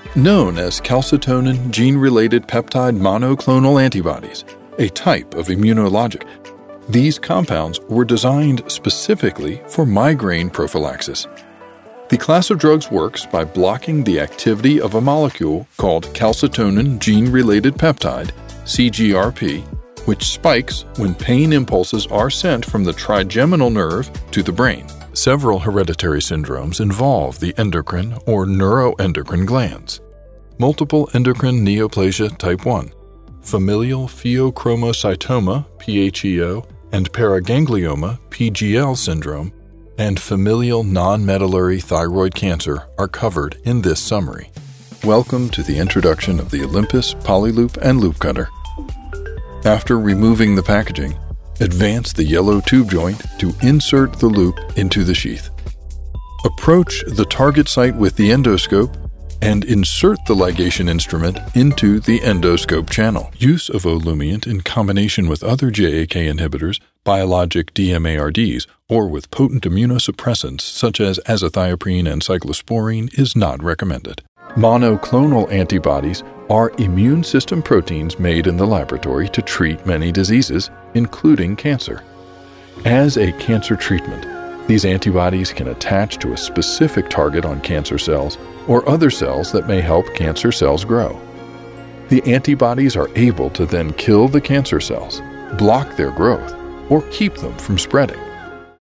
known as calcitonin gene-related peptide monoclonal antibodies, a type of immunologic. These compounds were designed specifically for migraine prophylaxis. The class of drugs works by blocking the activity of a molecule called calcitonin gene-related peptide, CGRP, which spikes when pain impulses are sent from the trigeminal nerve to the brain. Several hereditary syndromes involve the endocrine or neuroendocrine glands. Multiple endocrine neoplasia type 1, familial pheochromocytoma, PHEO, and paraganglioma, PGL syndrome, and familial non-medullary thyroid cancer are covered in this summary. Welcome to the introduction of the Olympus Polyloop and Loop Cutter. After removing the packaging, advance the yellow tube joint to insert the loop into the sheath. Approach the target site with the endoscope and insert the ligation instrument into the endoscope channel. Use of Olumiant in combination with other JAK inhibitors, biologic DMARDs, or with potent immunosuppressants such as azathioprine and cyclosporine is not recommended. Monoclonal antibodies are immune system proteins made in the laboratory to treat many diseases, including cancer. As a cancer treatment, these antibodies can attach to a specific target on cancer cells or other cells that may help cancer cells grow. The antibodies are able to then kill the cancer cells, block their growth, or keep them from spreading.